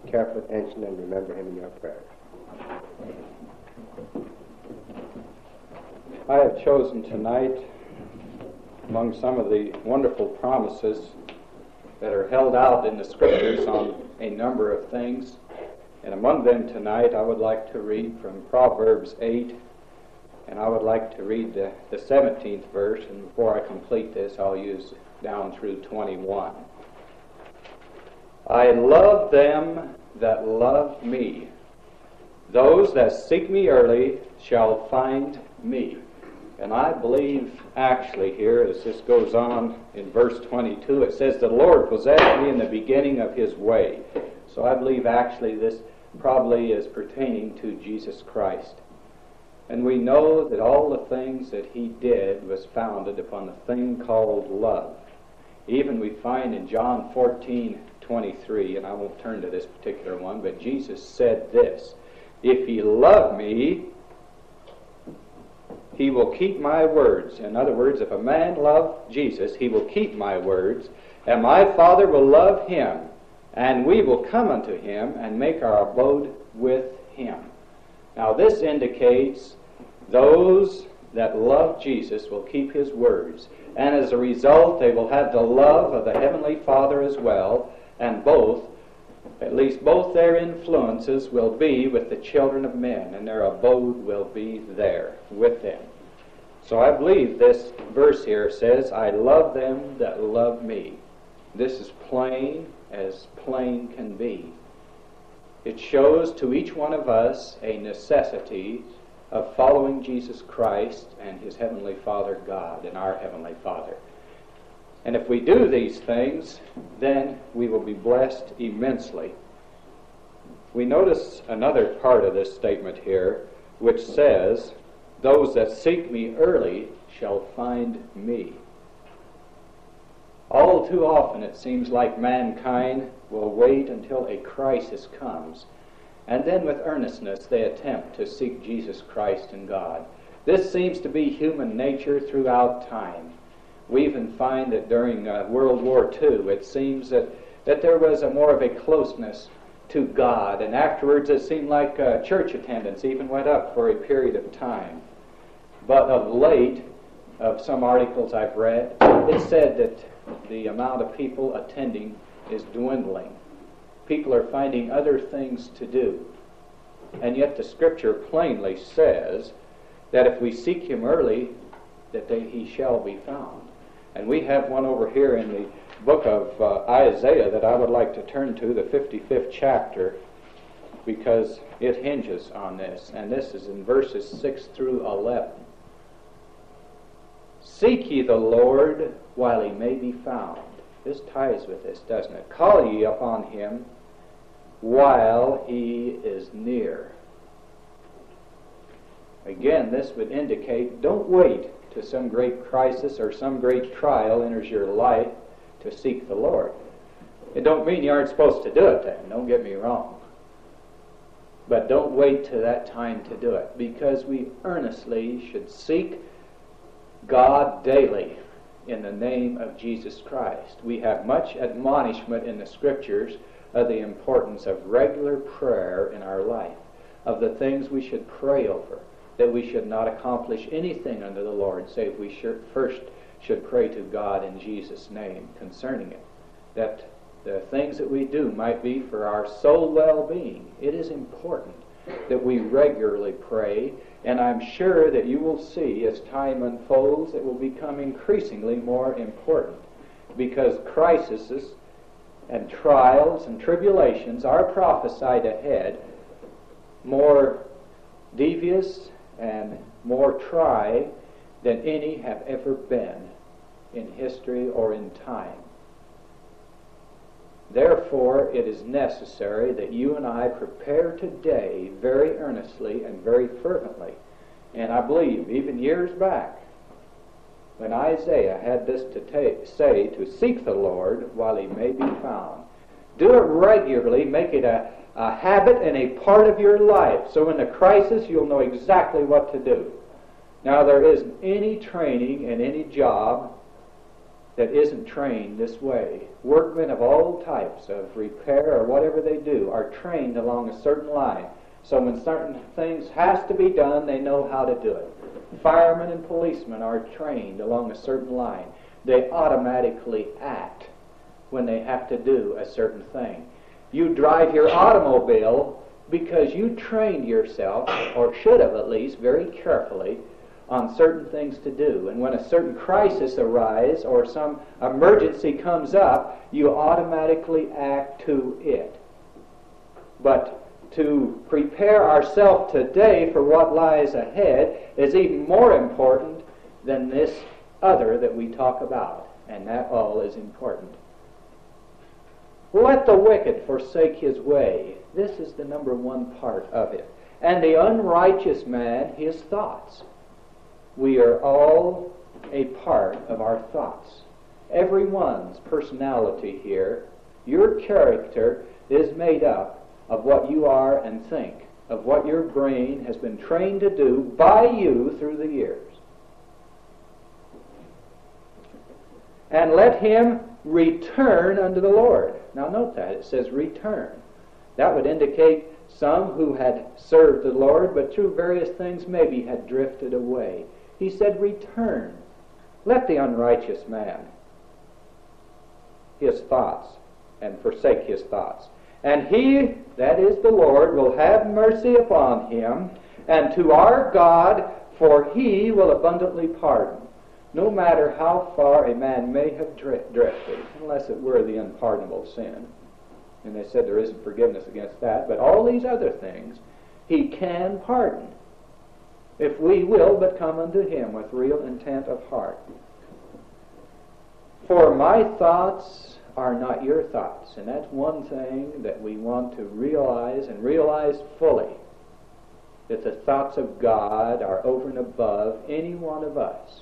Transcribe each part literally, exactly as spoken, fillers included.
careful attention and remember him in your prayers. I have chosen tonight, among some of the wonderful promises that are held out in the Scriptures on a number of things, and among them tonight I would like to read from Proverbs eight, and I would like to read the, the seventeenth verse, and before I complete this I'll use down through twenty-one. I love them that love me. Those that seek me early shall find me. And I believe actually here, as this goes on in verse twenty-two, it says, the Lord possessed me in the beginning of his way. So I believe actually this probably is pertaining to Jesus Christ. And we know that all the things that he did was founded upon the thing called love. Even we find in John fourteen twenty-three, and I won't turn to this particular one, but Jesus said this, if ye love me, he will keep my words. In other words, if a man love Jesus, he will keep my words, and my Father will love him, and we will come unto him and make our abode with him. Now this indicates those that love Jesus will keep his words, and as a result they will have the love of the Heavenly Father as well, and both, at least both their influences will be with the children of men, and their abode will be there with them. So I believe this verse here says, I love them that love me. This is plain as plain can be. It shows to each one of us a necessity of following Jesus Christ and his Heavenly Father God and our Heavenly Father. And if we do these things, then we will be blessed immensely. We notice another part of this statement here, which says, those that seek me early shall find me. All too often it seems like mankind will wait until a crisis comes, and then with earnestness they attempt to seek Jesus Christ and God. This seems to be human nature throughout time. We even find that during uh, World War Two, it seems that, that there was a more of a closeness to God, and afterwards it seemed like uh, church attendance even went up for a period of time. But of late, of some articles I've read, it said that the amount of people attending is dwindling. People are finding other things to do. And yet the Scripture plainly says that if we seek him early, that they, he shall be found. And we have one over here in the book of uh, Isaiah that I would like to turn to, the fifty-fifth chapter, because it hinges on this. And this is in verses six through eleven. Seek ye the Lord while he may be found. This ties with this, doesn't it? Call ye upon him while he is near. Again, this would indicate, don't wait till some great crisis or some great trial enters your life to seek the Lord. It don't mean you aren't supposed to do it then, don't get me wrong. But don't wait till that time to do it, because we earnestly should seek God daily in the name of Jesus Christ. We have much admonishment in the Scriptures of the importance of regular prayer in our life, of the things we should pray over, that we should not accomplish anything under the Lord save we should first should pray to God in Jesus' name concerning it, that the things that we do might be for our soul well-being. It is important that we regularly pray, and I'm sure that you will see as time unfolds it will become increasingly more important, because crises and trials and tribulations are prophesied ahead, more devious and more trying than any have ever been in history or in time. Therefore, it is necessary that you and I prepare today very earnestly and very fervently. And I believe, even years back, when Isaiah had this to ta- say, to seek the Lord while he may be found. Do it regularly, make it a, a habit and a part of your life, so in the crisis you'll know exactly what to do. Now, there isn't any training in any job that isn't trained this way. Workmen of all types of repair or whatever they do are trained along a certain line. So when certain things has to be done, they know how to do it. Firemen and policemen are trained along a certain line. They automatically act when they have to do a certain thing. You drive your automobile because you trained yourself, or should have at least, very carefully on certain things to do. And when a certain crisis arises or some emergency comes up, you automatically act to it. But to prepare ourselves today for what lies ahead is even more important than this other that we talk about. And that all is important. Let the wicked forsake his way. This is the number one part of it. And the unrighteous man his thoughts. We are all a part of our thoughts. Everyone's personality here, your character is made up of what you are and think, of what your brain has been trained to do by you through the years. And let him return unto the Lord. Now note that, it says return. That would indicate some who had served the Lord, but through various things maybe had drifted away. He said, return. Let the unrighteous man his thoughts, and forsake his thoughts. And he, that is the Lord, will have mercy upon him, and to our God, for he will abundantly pardon. No matter how far a man may have drifted, unless it were the unpardonable sin. And they said there isn't forgiveness against that, but all these other things he can pardon, if we will but come unto him with real intent of heart. For my thoughts are not your thoughts. And that's one thing that we want to realize, and realize fully, that the thoughts of God are over and above any one of us.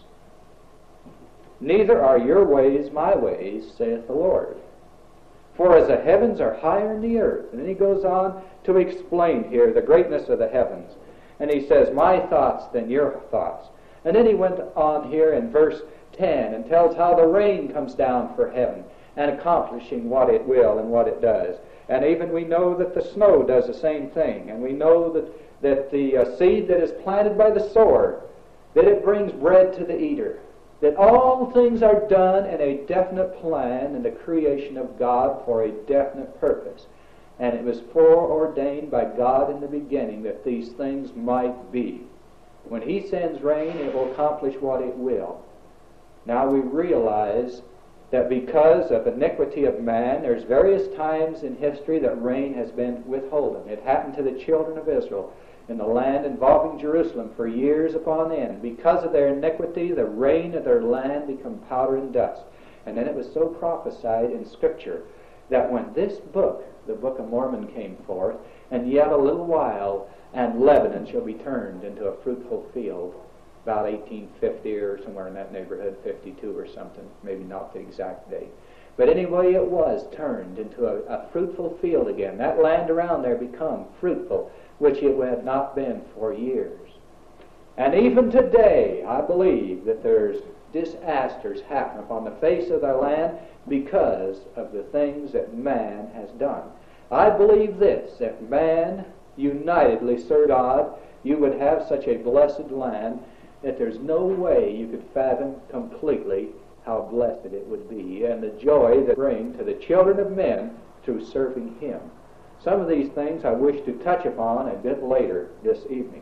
Neither are your ways my ways, saith the Lord. For as the heavens are higher than the earth. And then he goes on to explain here the greatness of the heavens. And he says, my thoughts than your thoughts. And then he went on here in verse ten and tells how the rain comes down for heaven and accomplishing what it will and what it does. And even we know that the snow does the same thing. And we know that, that the uh, seed that is planted by the sower, that it brings bread to the eater. That all things are done in a definite plan in the creation of God for a definite purpose. And it was foreordained by God in the beginning that these things might be. When he sends rain, it will accomplish what it will. Now we realize that because of iniquity of man, there's various times in history that rain has been withholden. It happened to the children of Israel in the land involving Jerusalem for years upon end. Because of their iniquity, the rain of their land became powder and dust. And then it was so prophesied in Scripture that when this book, the Book of Mormon, came forth, and yet a little while, and Lebanon shall be turned into a fruitful field, about eighteen fifty or somewhere in that neighborhood, fifty-two or something, maybe not the exact date. But anyway, it was turned into a, a fruitful field again. That land around there become fruitful, which it had not been for years. And even today, I believe that there's disasters happen upon the face of the land because of the things that man has done. I believe this, if man unitedly served God, you would have such a blessed land that there's no way you could fathom completely how blessed it would be, and the joy that bring to the children of men through serving him. Some of these things I wish to touch upon a bit later this evening.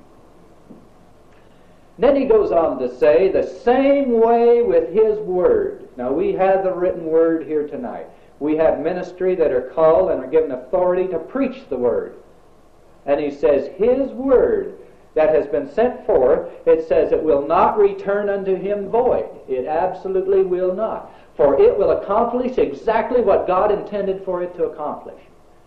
Then he goes on to say, the same way with his word. Now we have the written word here tonight. We have ministry that are called and are given authority to preach the word. And he says, his word that has been sent forth, it says it will not return unto him void. It absolutely will not. For it will accomplish exactly what God intended for it to accomplish.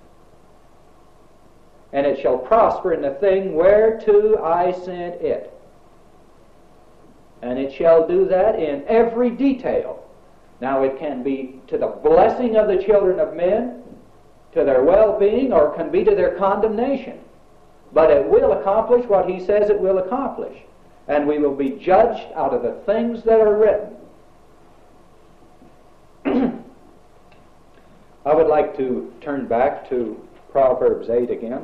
And it shall prosper in the thing whereto I sent it. And it shall do that in every detail. Now it can be to the blessing of the children of men, to their well-being, or can be to their condemnation. But it will accomplish what he says it will accomplish. And we will be judged out of the things that are written. I would like to turn back to Proverbs eight again.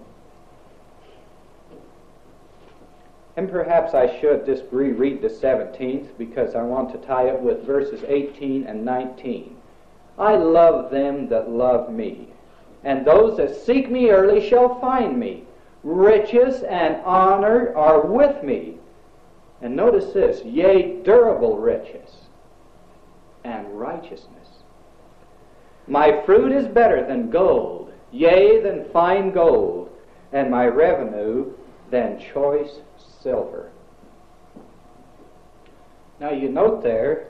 And perhaps I should just reread the seventeenth, because I want to tie it with verses eighteen and nineteen. I love them that love me, and those that seek me early shall find me. Riches and honor are with me. And notice this, yea, durable riches and righteousness. My fruit is better than gold, yea, than fine gold, and my revenue than choice silver. Now you note there,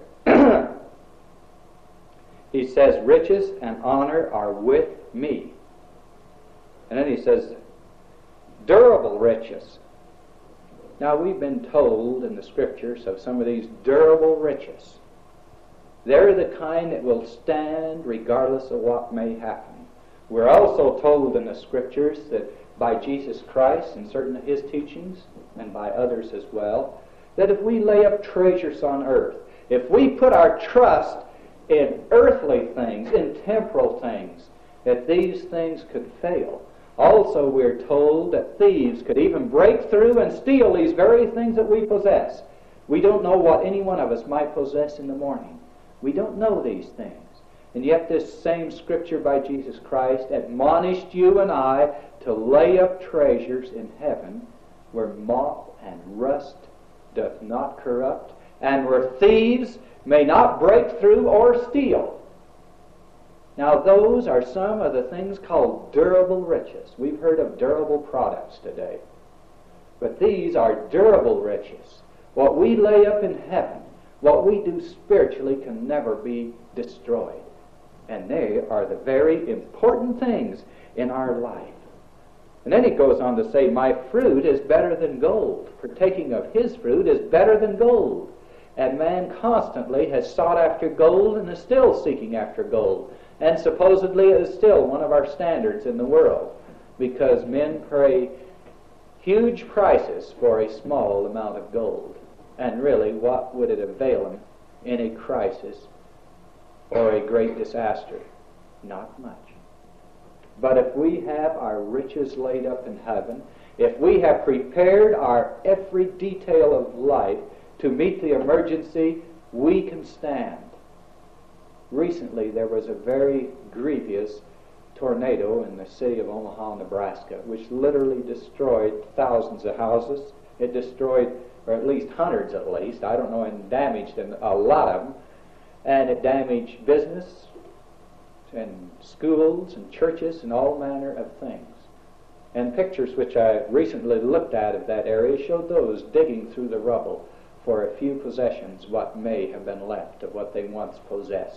he says, riches and honor are with me. And then he says, durable riches. Now we've been told in the Scriptures of some of these durable riches. They're the kind that will stand regardless of what may happen. We're also told in the Scriptures that by Jesus Christ and certain of His teachings, and by others as well, that if we lay up treasures on earth, if we put our trust in earthly things, in temporal things, that these things could fail. Also, we're told that thieves could even break through and steal these very things that we possess. We don't know what any one of us might possess in the morning. We don't know these things. And yet this same Scripture by Jesus Christ admonished you and I to lay up treasures in heaven, where moth and rust doth not corrupt, and where thieves may not break through or steal. Now those are some of the things called durable riches. We've heard of durable products today. But these are durable riches. What we lay up in heaven, what we do spiritually, can never be destroyed. And they are the very important things in our life. And then he goes on to say, my fruit is better than gold. Partaking of his fruit is better than gold. And man constantly has sought after gold and is still seeking after gold. And supposedly it is still one of our standards in the world, because men pay huge prices for a small amount of gold. And really, what would it avail them in a crisis or a great disaster? Not much. But if we have our riches laid up in heaven, if we have prepared our every detail of life to meet the emergency, we can stand. Recently, there was a very grievous tornado in the city of Omaha, Nebraska, which literally destroyed thousands of houses. It destroyed, or at least hundreds at least, I don't know, and damaged a lot of them. And it damaged business and schools and churches and all manner of things. And pictures which I recently looked at of that area showed those digging through the rubble for a few possessions, what may have been left of what they once possessed.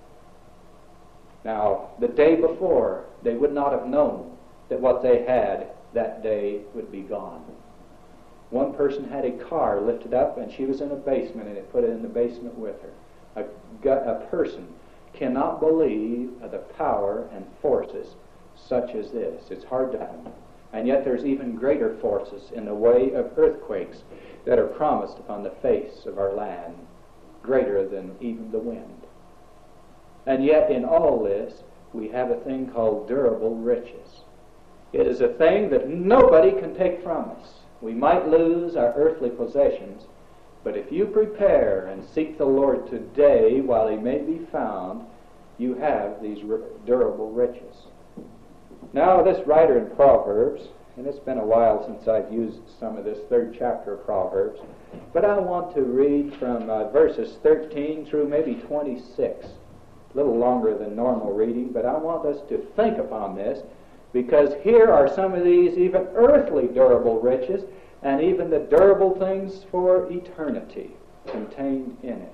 Now, the day before, they would not have known that what they had that day would be gone. One person had a car lifted up, and she was in a basement, and it put it in the basement with her. A, a person cannot believe of the power and forces such as this. It's hard to happen. And yet there's even greater forces in the way of earthquakes that are promised upon the face of our land, greater than even the wind. And yet in all this, we have a thing called durable riches. It is a thing that nobody can take from us. We might lose our earthly possessions, but if you prepare and seek the Lord today while he may be found, you have these durable riches. Now this writer in Proverbs, and it's been a while since I've used some of this third chapter of Proverbs, but I want to read from uh, verses thirteen through maybe twenty-six. A little longer than normal reading, but I want us to think upon this, because here are some of these even earthly durable riches, and even the durable things for eternity contained in it.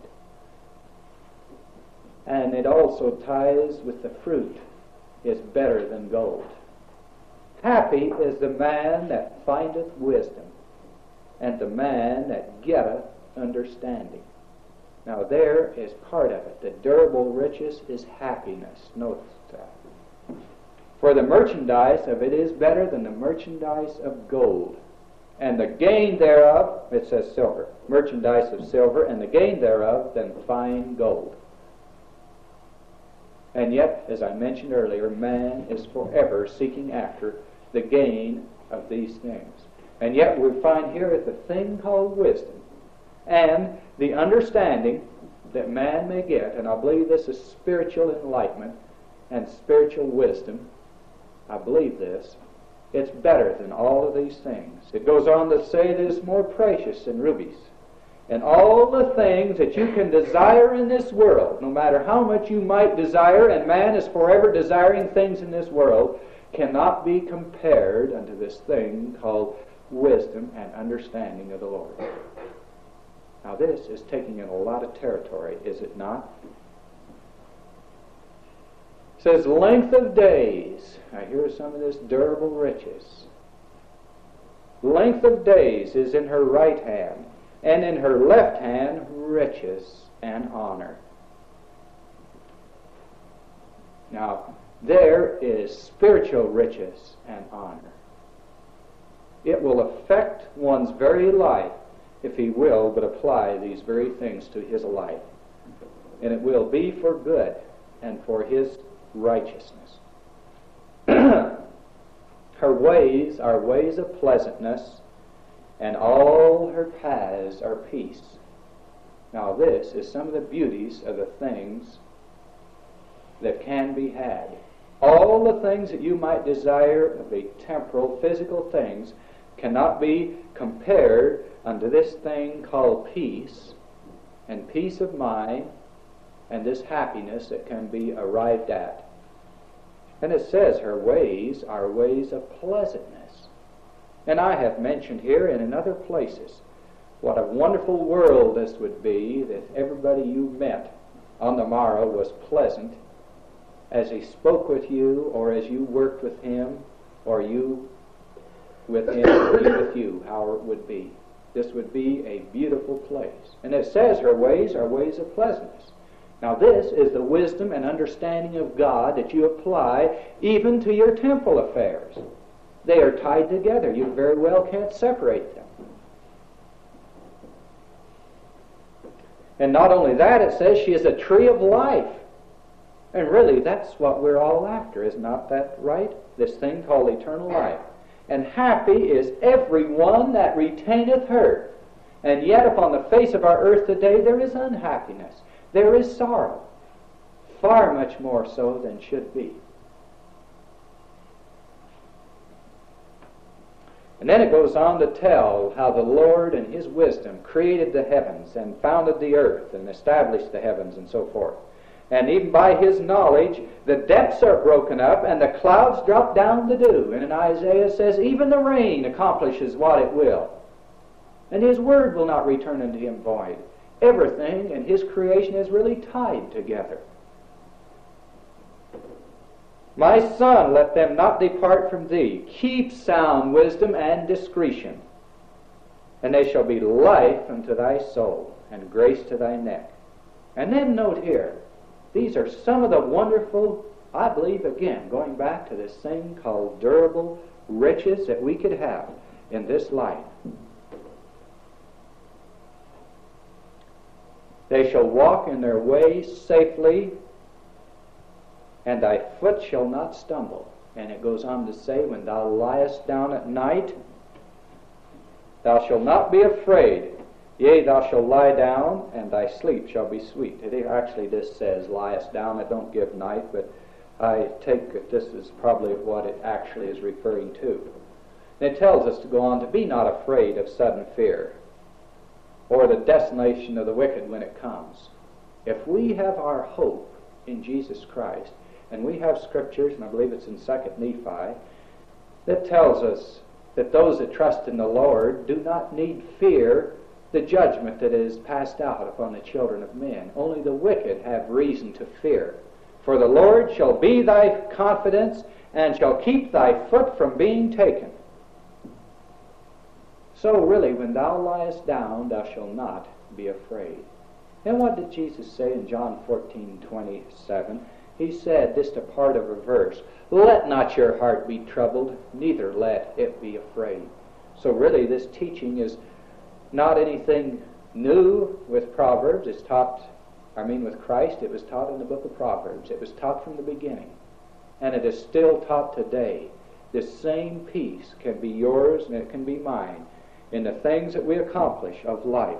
And it also ties with the fruit is better than gold. Happy is the man that findeth wisdom, and the man that getteth understanding. Now there is part of it. The durable riches is happiness. Notice that. For the merchandise of it is better than the merchandise of gold, and the gain thereof, it says silver, merchandise of silver, and the gain thereof than fine gold. And yet, as I mentioned earlier, man is forever seeking after the gain of these things. And yet we find here the thing called wisdom and the understanding that man may get, and I believe this is spiritual enlightenment and spiritual wisdom. I believe this. It's better than all of these things. It goes on to say that it's more precious than rubies. And all the things that you can desire in this world, no matter how much you might desire, and man is forever desiring things in this world, cannot be compared unto this thing called wisdom and understanding of the Lord. Now this is taking in a lot of territory, is it not? It says, length of days. Now here's some of this durable riches. Length of days is in her right hand, and in her left hand riches and honor. Now, there is spiritual riches and honor. It will affect one's very life if he will but apply these very things to his life. And it will be for good and for his righteousness. Her ways are ways of pleasantness, and all her paths are peace. Now this is some of the beauties of the things that can be had. All the things that you might desire of the temporal, physical things cannot be compared unto this thing called peace, and peace of mind, and this happiness that can be arrived at. And it says her ways are ways of pleasantness. And I have mentioned here and in other places what a wonderful world this would be, that everybody you met on the morrow was pleasant as he spoke with you, or as you worked with him, or you with him, or he with you, how it would be. This would be a beautiful place. And it says her ways are ways of pleasantness. Now this is the wisdom and understanding of God that you apply even to your temporal affairs. They are tied together. You very well can't separate them. And not only that, it says she is a tree of life. And really, that's what we're all after. Is not that right? This thing called eternal life. And happy is every one that retaineth her. And yet upon the face of our earth today there is unhappiness. There is sorrow. Far much more so than should be. And then it goes on to tell how the Lord in his wisdom created the heavens and founded the earth and established the heavens and so forth. And even by his knowledge, the depths are broken up and the clouds drop down the dew. And in Isaiah says, even the rain accomplishes what it will. And his word will not return unto him void. Everything in his creation is really tied together. My son, let them not depart from thee. Keep sound wisdom and discretion, and they shall be life unto thy soul, and grace to thy neck. And then note here, these are some of the wonderful, I believe, again, going back to this thing called durable riches that we could have in this life. They shall walk in their ways safely, and thy foot shall not stumble. And it goes on to say, when thou liest down at night, thou shalt not be afraid. Yea, thou shalt lie down, and thy sleep shall be sweet. It actually this says, liest down. I don't give night, but I take that this is probably what it actually is referring to. And it tells us to go on to be not afraid of sudden fear, or the desolation of the wicked when it comes. If we have our hope in Jesus Christ, and we have scriptures, and I believe it's in Second Nephi, that tells us that those that trust in the Lord do not need fear the judgment that is passed out upon the children of men. Only the wicked have reason to fear. For the Lord shall be thy confidence, and shall keep thy foot from being taken. So really, when thou liest down, thou shalt not be afraid. And what did Jesus say in John fourteen twenty-seven? He said, just a part of a verse, let not your heart be troubled, neither let it be afraid. So really, this teaching is not anything new with Proverbs. It's taught I mean with Christ, it was taught in the book of Proverbs. It was taught from the beginning. And it is still taught today. This same peace can be yours and it can be mine in the things that we accomplish of life.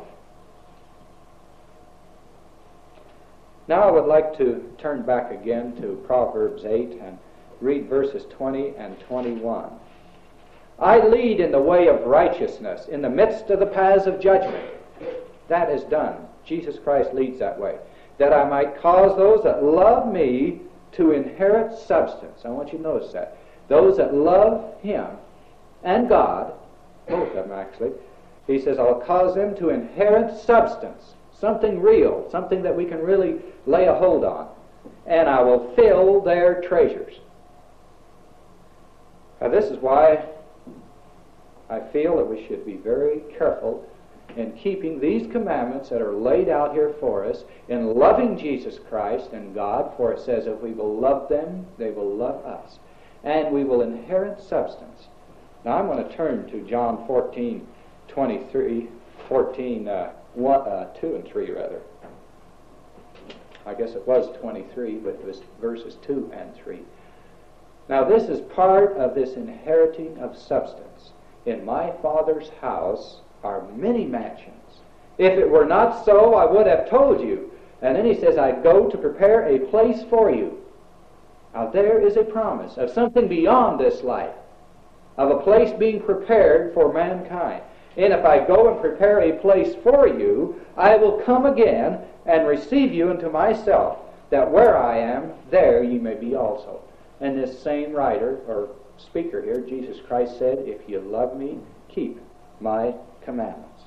Now I would like to turn back again to Proverbs eight and read verses twenty and twenty-one. I lead in the way of righteousness in the midst of the paths of judgment. That is done. Jesus Christ leads that way. That I might cause those that love me to inherit substance. I want you to notice that. Those that love Him and God, both of them actually, He says, I'll cause them to inherit substance. Something real, something that we can really lay a hold on. And I will fill their treasures. Now this is why I feel that we should be very careful in keeping these commandments that are laid out here for us, in loving Jesus Christ and God, for it says if we will love them, they will love us. And we will inherit substance. Now I'm going to turn to John fourteen, twenty-three, fourteen, uh, one, uh, two and three rather. I guess it was twenty-three, but it was verses two and three. Now this is part of this inheriting of substance. In my Father's house are many mansions. If it were not so, I would have told you. And then he says, I go to prepare a place for you. Now there is a promise of something beyond this life, of a place being prepared for mankind. And if I go and prepare a place for you, I will come again and receive you into myself, that where I am, there ye may be also. And this same writer, or speaker here, Jesus Christ said, if you love me, keep my commandments.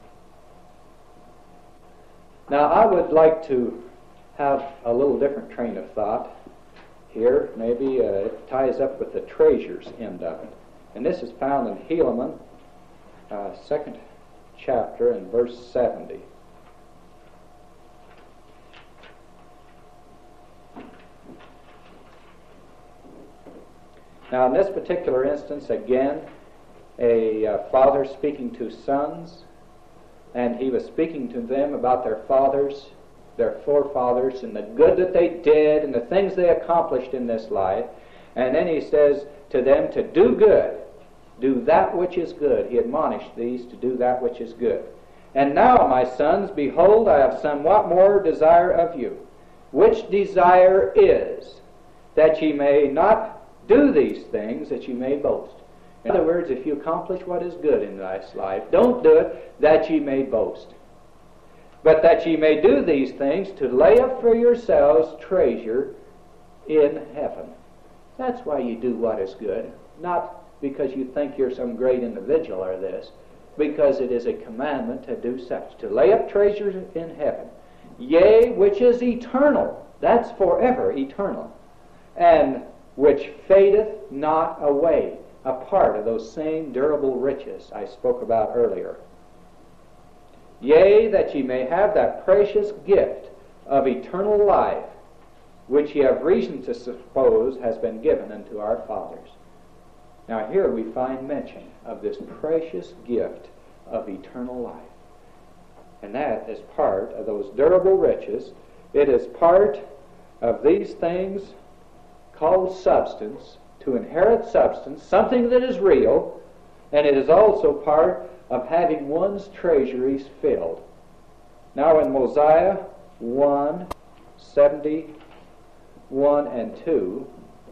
Now I would like to have a little different train of thought here. Maybe uh, it ties up with the treasures end of it. And this is found in Helaman, uh, second chapter and verse seventy. Now in this particular instance, again, a uh, father speaking to sons, and he was speaking to them about their fathers, their forefathers, and the good that they did and the things they accomplished in this life. And then he says to them to do good, do that which is good. He admonished these to do that which is good. And now, my sons, behold, I have somewhat more desire of you, which desire is that ye may not do these things, that ye may boast. In other words, if you accomplish what is good in this life, don't do it that ye may boast, but that ye may do these things to lay up for yourselves treasure in heaven. That's why you do what is good, not because you think you're some great individual or this, because it is a commandment to do such, to lay up treasures in heaven, yea, which is eternal. That's forever eternal, and which fadeth not away, a part of those same durable riches I spoke about earlier. Yea, that ye may have that precious gift of eternal life, which ye have reason to suppose has been given unto our fathers. Now here we find mention of this precious gift of eternal life. And that is part of those durable riches. It is part of these things called substance, to inherit substance, something that is real, and it is also part of having one's treasuries filled. Now in Mosiah one, seventy-one and two,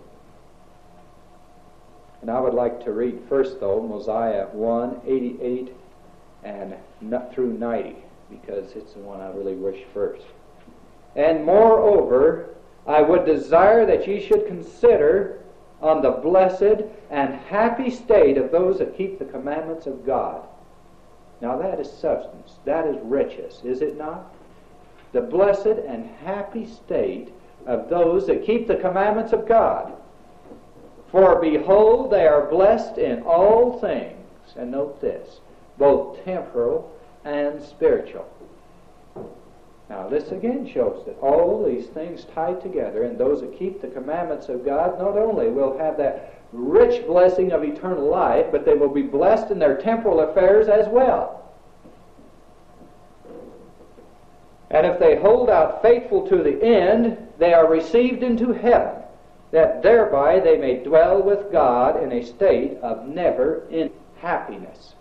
and I would like to read first though Mosiah one, eighty-eight and through ninety, because it's the one I really wish first. And moreover, I would desire that ye should consider on the blessed and happy state of those that keep the commandments of God. Now that is substance, that is riches, is it not? The blessed and happy state of those that keep the commandments of God. For behold, they are blessed in all things, and note this, both temporal and spiritual. Now this again shows that all these things tied together, and those that keep the commandments of God not only will have that rich blessing of eternal life, but they will be blessed in their temporal affairs as well. And if they hold out faithful to the end, they are received into heaven, that thereby they may dwell with God in a state of never-ending happiness.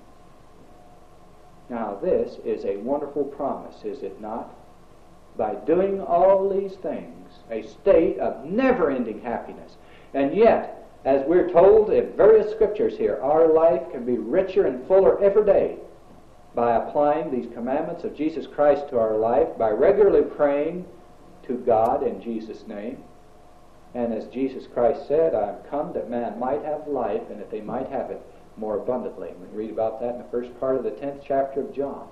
Now this is a wonderful promise, is it not? By doing all these things, a state of never-ending happiness. And yet, as we're told in various scriptures here, our life can be richer and fuller every day by applying these commandments of Jesus Christ to our life, by regularly praying to God in Jesus' name. And as Jesus Christ said, I am come that man might have life, and that they might have it more abundantly. We read about that in the first part of the tenth chapter of John.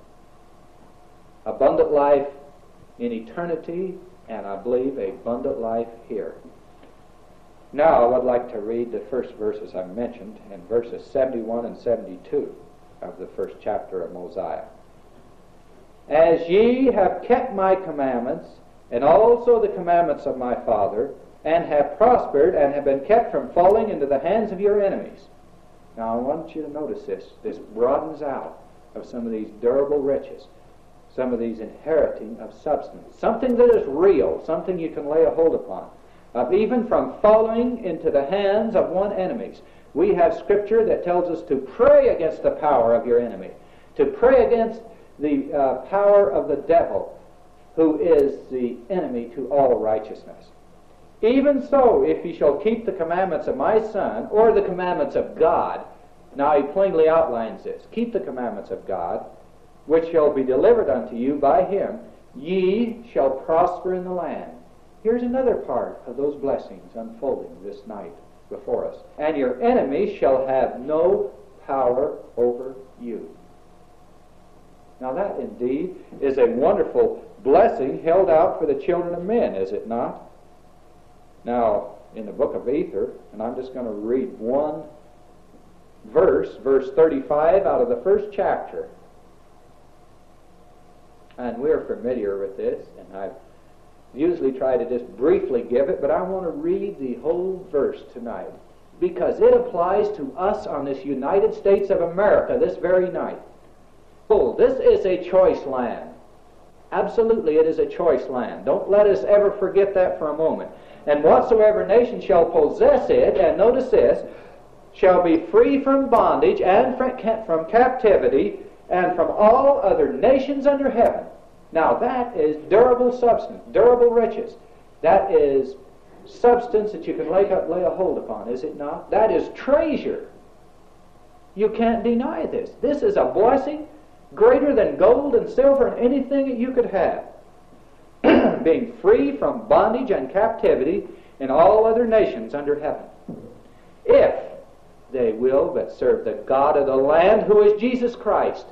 Abundant life in eternity, and I believe abundant life here. Now I would like to read the first verses I mentioned, in verses seventy-one and seventy-two of the first chapter of Mosiah. As ye have kept my commandments, and also the commandments of my Father, and have prospered, and have been kept from falling into the hands of your enemies. Now I want you to notice this. This broadens out of some of these durable riches, some of these inheriting of substance, something that is real, something you can lay a hold upon, of even from falling into the hands of one enemies. We have scripture that tells us to pray against the power of your enemy, to pray against the uh, power of the devil, who is the enemy to all righteousness. Even so, if ye shall keep the commandments of my Son, or the commandments of God, now he plainly outlines this, keep the commandments of God, which shall be delivered unto you by him, ye shall prosper in the land. Here's another part of those blessings unfolding this night before us. And your enemies shall have no power over you. Now that indeed is a wonderful blessing held out for the children of men, is it not? Now, in the book of Ether, and I'm just going to read one verse, verse thirty-five out of the first chapter. And we're familiar with this, and I've usually try to just briefly give it, but I want to read the whole verse tonight, because it applies to us on this United States of America this very night. Oh, this is a choice land. Absolutely, it is a choice land. Don't let us ever forget that for a moment. And whatsoever nation shall possess it, and notice this, shall be free from bondage and from captivity and from all other nations under heaven. Now that is durable substance, durable riches. That is substance that you can lay, lay a hold upon, is it not? That is treasure. You can't deny this. This is a blessing greater than gold and silver and anything that you could have. Being free from bondage and captivity in all other nations under heaven. If they will but serve the God of the land, who is Jesus Christ.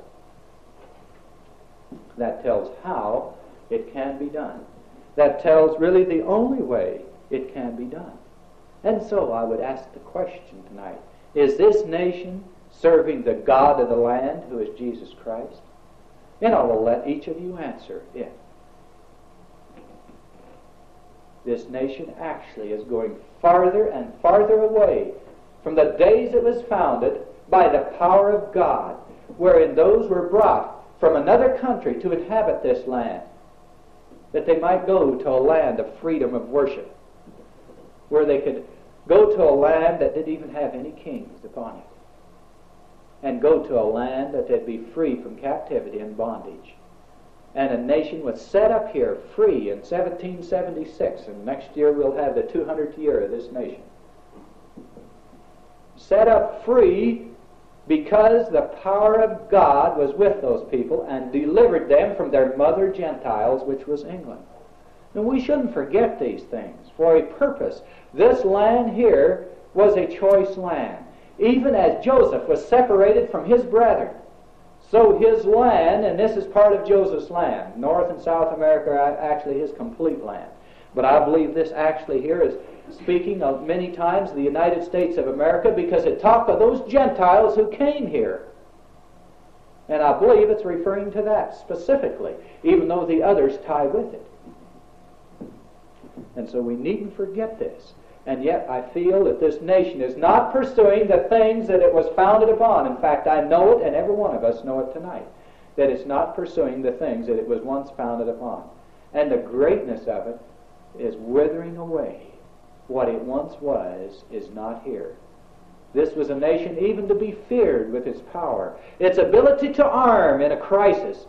That tells how it can be done. That tells really the only way it can be done. And so I would ask the question tonight, is this nation serving the God of the land, who is Jesus Christ? And I will let each of you answer it. This nation actually is going farther and farther away from the days it was founded by the power of God, wherein those were brought from another country to inhabit this land, that they might go to a land of freedom of worship, where they could go to a land that didn't even have any kings upon it, and go to a land that they'd be free from captivity and bondage. And a nation was set up here free in seventeen seventy-six, and next year we'll have the two hundredth year of this nation. Set up free because the power of God was with those people and delivered them from their mother Gentiles, which was England. And we shouldn't forget these things for a purpose. This land here was a choice land. Even as Joseph was separated from his brethren, so his land, and this is part of Joseph's land, North and South America are actually his complete land. But I believe this actually here is speaking of many times the United States of America, because it talked of those Gentiles who came here. And I believe it's referring to that specifically, even though the others tie with it. And so we needn't forget this. And yet I feel that this nation is not pursuing the things that it was founded upon. In fact, I know it, and every one of us know it tonight. that it's not pursuing the things that it was once founded upon. And the greatness of it is withering away. What it once was is not here. This was a nation even to be feared with its power, its ability to arm in a crisis.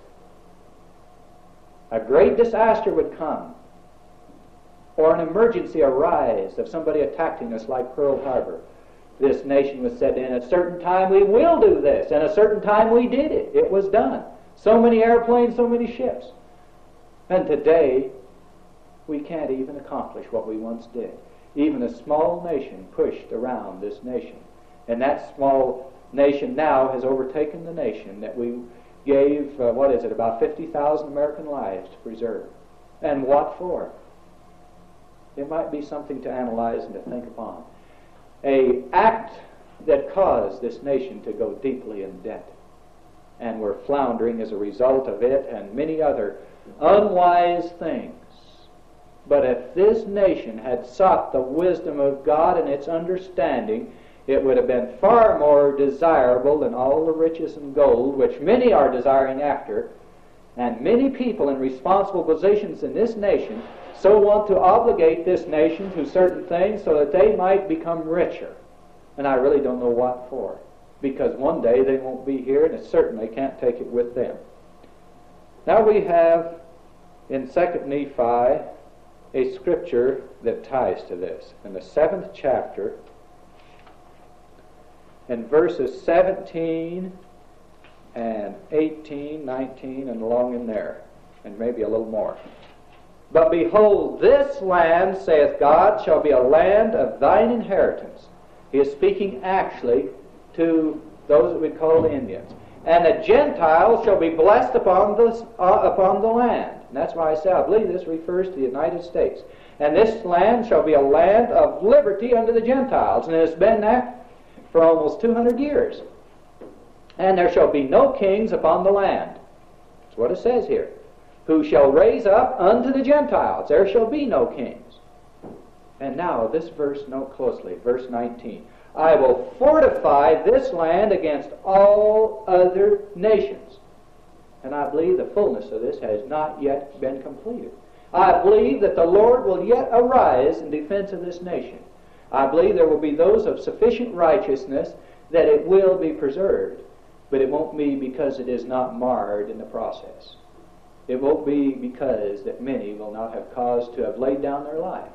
A great disaster would come, or an emergency arise of somebody attacking us like Pearl Harbor. This nation was said, in a certain time we will do this, and a certain time we did it. It was done. So many airplanes, so many ships. And today, we can't even accomplish what we once did. Even a small nation pushed around this nation. And that small nation now has overtaken the nation that we gave, uh, what is it, about fifty thousand American lives to preserve. And what for? It might be something to analyze and to think upon. A act that caused this nation to go deeply in debt. And we're floundering as a result of it and many other unwise things. But if this nation had sought the wisdom of God and its understanding, it would have been far more desirable than all the riches and gold, which many are desiring after. And many people in responsible positions in this nation so want to obligate this nation to certain things so that they might become richer. And I really don't know what for. Because one day they won't be here, and it's certain they can't take it with them. Now we have in Second Nephi a scripture that ties to this. In the seventh chapter, in verses seventeen and eighteen, nineteen, and along in there, and maybe a little more. But behold, this land, saith God, shall be a land of thine inheritance. He is speaking actually to those that we call the Indians. And the Gentiles shall be blessed upon, this, uh, upon the land. And that's why I say I believe this refers to the United States. And this land shall be a land of liberty unto the Gentiles. And it has been that for almost two hundred years. And there shall be no kings upon the land. That's what it says here. Who shall raise up unto the Gentiles. There shall be no kings. And now this verse, note closely, verse nineteen. I will fortify this land against all other nations. And I believe the fullness of this has not yet been completed. I believe that the Lord will yet arise in defense of this nation. I believe there will be those of sufficient righteousness that it will be preserved, but it won't be because it is not marred in the process. It won't be because that many will not have cause to have laid down their life.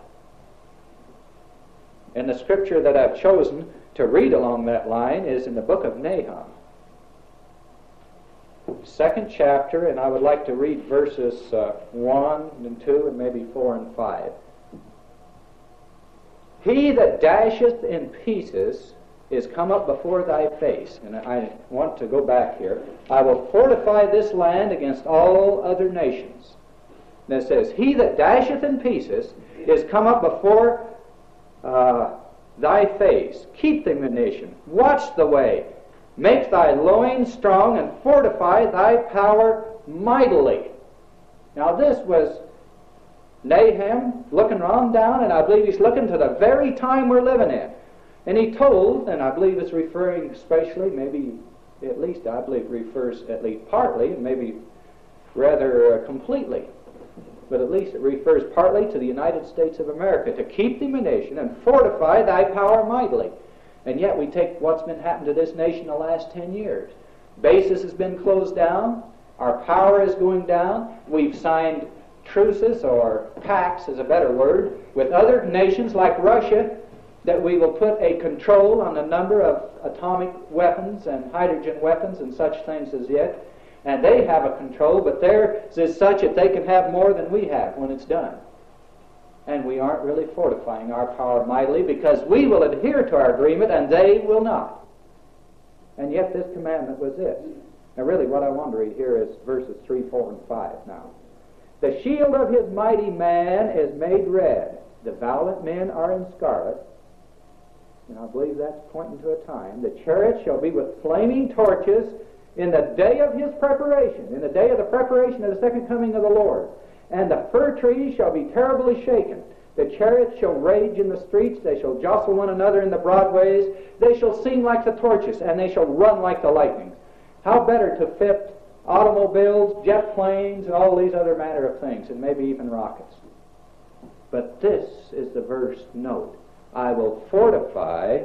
And the scripture that I've chosen to read along that line is in the book of Nahum. Second chapter, and I would like to read verses uh, one and two and maybe four and five. He that dasheth in pieces is come up before thy face. And I want to go back here. I will fortify this land against all other nations. And it says, he that dasheth in pieces is come up before uh, thy face. Keep them in nation. Watch the way. Make thy loins strong and fortify thy power mightily. Now this was Nahum looking on down, and I believe he's looking to the very time we're living in. And he told, and I believe it's referring especially, maybe at least I believe refers at least partly, and maybe rather uh, completely, but at least it refers partly to the United States of America, to keep them a nation and fortify thy power mightily. And yet we take what's been happening to this nation the last ten years. Bases has been closed down. Our power is going down. We've signed truces, or pacts is a better word, with other nations like Russia, that we will put a control on the number of atomic weapons and hydrogen weapons and such things as yet. And they have a control, but theirs is such that they can have more than we have when it's done. And we aren't really fortifying our power mightily, because we will adhere to our agreement and they will not. And yet this commandment was this. Now really what I want to read here is verses three, four, and five now. The shield of his mighty man is made red. The valiant men are in scarlet. And I believe that's pointing to a time. The chariot shall be with flaming torches in the day of his preparation, in the day of the preparation of the second coming of the Lord. And the fir trees shall be terribly shaken. The chariots shall rage in the streets. They shall jostle one another in the broad ways. They shall seem like the torches, and they shall run like the lightnings. How better to fit automobiles, jet planes, and all these other manner of things, and maybe even rockets. But this is the verse note. I will fortify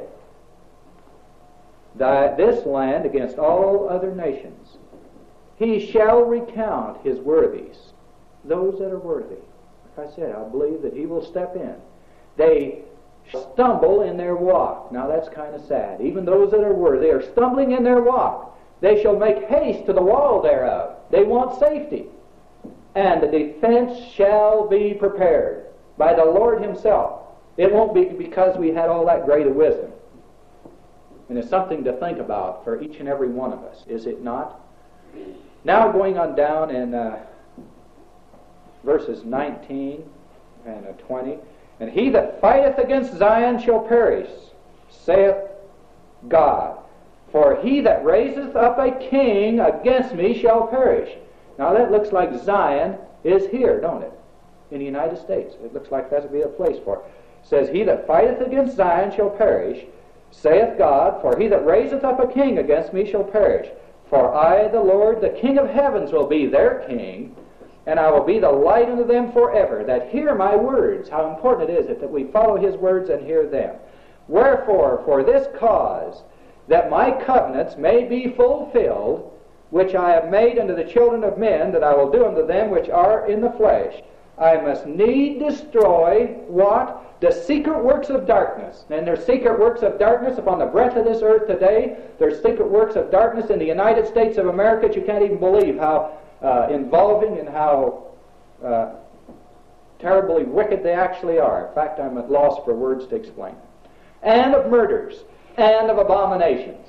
thy, this land against all other nations. He shall recount his worthies, those that are worthy. Like I said, I believe that he will step in. They stumble in their walk. Now that's kind of sad. Even those that are worthy are stumbling in their walk. They shall make haste to the wall thereof. They want safety. And the defense shall be prepared by the Lord himself. It won't be because we had all that great of wisdom. And it's something to think about for each and every one of us, is it not? Now going on down in uh, verses nineteen and uh, twenty. And he that fighteth against Zion shall perish, saith God. For he that raiseth up a king against me shall perish. Now that looks like Zion is here, don't it? In the United States. It looks like that would be a place for it. It says, he that fighteth against Zion shall perish, saith God. For he that raiseth up a king against me shall perish. For I, the Lord, the King of heavens, will be their king, and I will be the light unto them forever, that hear my words. How important it is that we follow his words and hear them. Wherefore, for this cause, that my covenants may be fulfilled, which I have made unto the children of men, that I will do unto them which are in the flesh, I must need destroy what? The secret works of darkness. And there's secret works of darkness upon the breadth of this earth today. There's secret works of darkness in the United States of America that you can't even believe how uh, involving and how uh, terribly wicked they actually are. In fact, I'm at loss for words to explain. And of murders, and of abominations.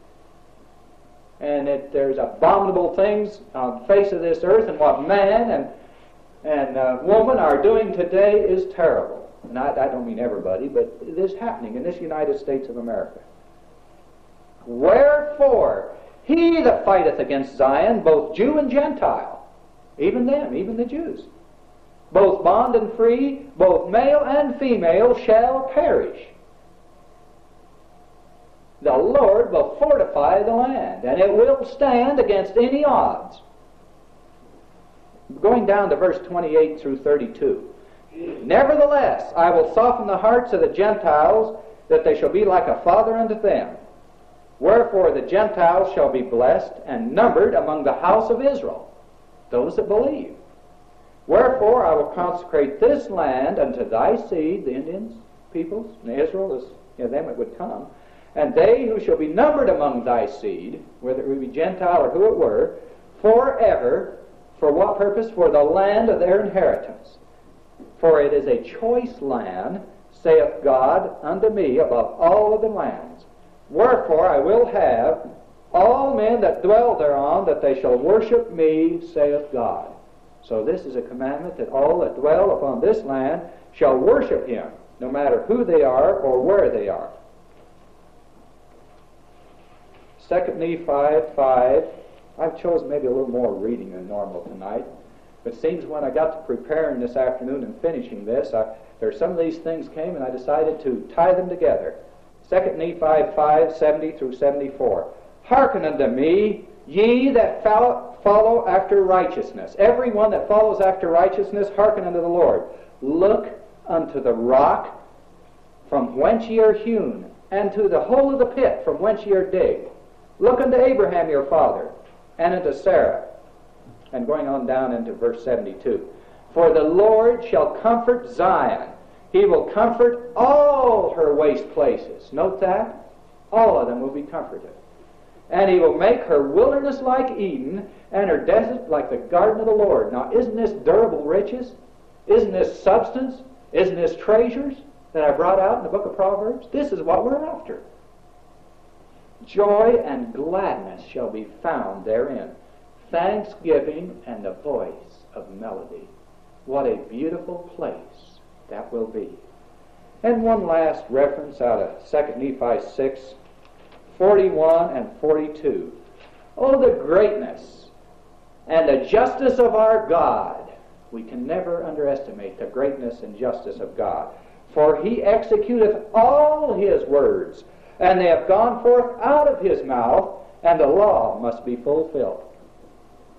And it, there's abominable things on the face of this earth, and what man and and uh, woman are doing today is terrible. And I, I don't mean everybody, but it is happening in this United States of America. Wherefore, he that fighteth against Zion, both Jew and Gentile, even them, even the Jews, both bond and free, both male and female, shall perish. The Lord will fortify the land, and it will stand against any odds. Going down to verse twenty-eight through thirty-two. Nevertheless, I will soften the hearts of the Gentiles, that they shall be like a father unto them. Wherefore the Gentiles shall be blessed and numbered among the house of Israel, those that believe. Wherefore I will consecrate this land unto thy seed, the Indians, peoples, and Israel is, you know, them it would come. And they who shall be numbered among thy seed, whether it be Gentile or who it were, forever. For what purpose? For the land of their inheritance. For it is a choice land, saith God unto me, above all of the lands. Wherefore I will have all men that dwell thereon, that they shall worship me, saith God. So this is a commandment, that all that dwell upon this land shall worship him, no matter who they are or where they are. Second Nephi five. I've chosen maybe a little more reading than normal tonight. But it seems when I got to preparing this afternoon and finishing this, I, there some of these things came and I decided to tie them together. Second Nephi five, seventy through seventy-four. Hearken unto me, ye that follow, follow after righteousness. Every one that follows after righteousness, hearken unto the Lord. Look unto the rock from whence ye are hewn, and to the hole of the pit from whence ye are digged. Look unto Abraham your father, and unto Sarah. And going on down into verse seventy-two. For the Lord shall comfort Zion. He will comfort all her waste places. Note that. All of them will be comforted. And he will make her wilderness like Eden, and her desert like the garden of the Lord. Now, isn't this durable riches? Isn't this substance? Isn't this treasures that I brought out in the book of Proverbs? This is what we're after. Joy and gladness shall be found therein, thanksgiving and the voice of melody. What a beautiful place that will be. And one last reference out of Second Nephi six, forty-one and forty-two. Oh, the greatness and the justice of our God. We can never underestimate the greatness and justice of God. For he executeth all his words, and they have gone forth out of his mouth, and the law must be fulfilled.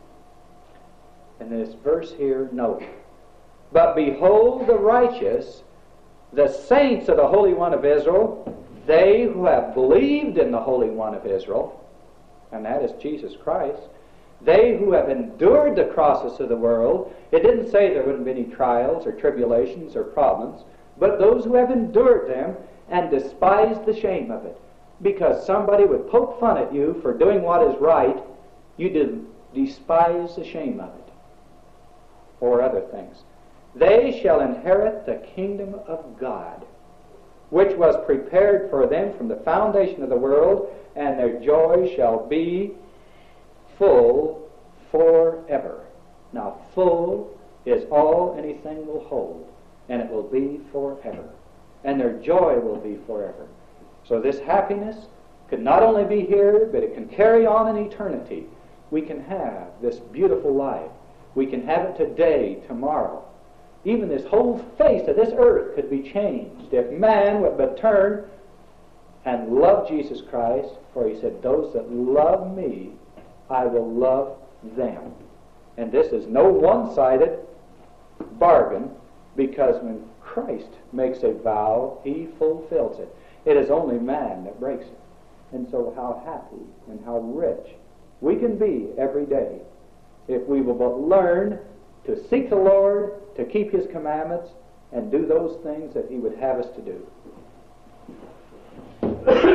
in this verse here, note, but behold the righteous, the saints of the Holy One of Israel, they who have believed in the Holy One of Israel, and that is Jesus Christ, they who have endured the crosses of the world. It didn't say there wouldn't be any trials or tribulations or problems, but those who have endured them and despised the shame of it. Because somebody would poke fun at you for doing what is right, you did despise the shame of it. Or other things. They shall inherit the kingdom of God, which was prepared for them from the foundation of the world, and their joy shall be full forever. Now, full is all anything will hold, and it will be forever. And their joy will be forever. So this happiness could not only be here, but it can carry on in eternity. We can have this beautiful life. We can have it today, tomorrow. Even this whole face of this earth could be changed if man would but turn and love Jesus Christ. For he said, those that love me, I will love them. And this is no one-sided bargain, because when Christ makes a vow, he fulfills it. It is only man that breaks it. And so how happy and how rich we can be every day if we will but learn to seek the Lord, to keep his commandments, and do those things that he would have us to do.